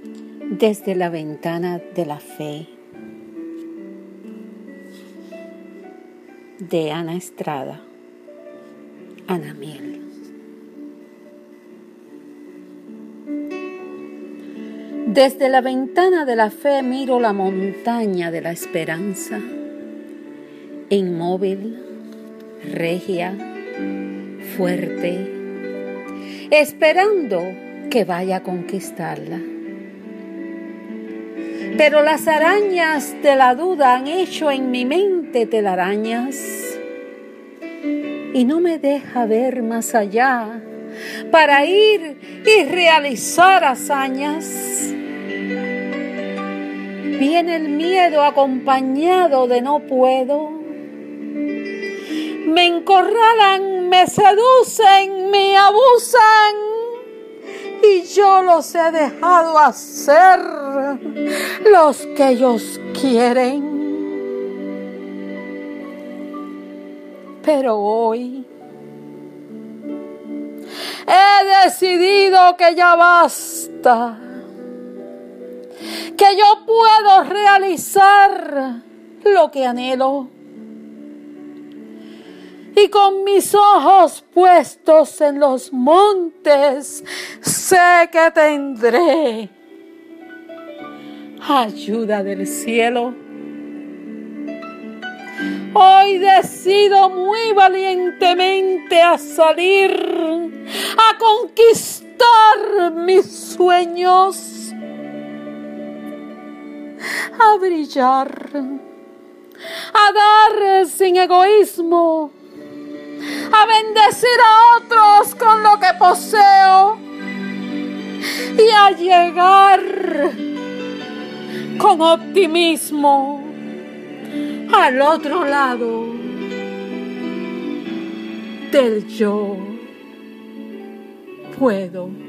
Desde la ventana de la fe, de Ana Estrada, Ana Miel. Desde la ventana de la fe miro la montaña de la esperanza, inmóvil, regia, fuerte, esperando que vaya a conquistarla. Pero las arañas de la duda han hecho en mi mente telarañas y no me deja ver más allá para ir y realizar hazañas. Viene el miedo acompañado de no puedo. Me encorralan, me seducen, me abusan y yo los he dejado hacer los que ellos quieren. Pero hoy he decidido que ya basta, que yo puedo realizar lo que anhelo. Y con mis ojos puestos en los montes, sé que tendré ayuda del cielo. Hoy decido muy valientemente a salir, a conquistar mis sueños, a brillar, a dar sin egoísmo, a bendecir a otros con lo que poseo y a llegar con optimismo al otro lado del yo puedo.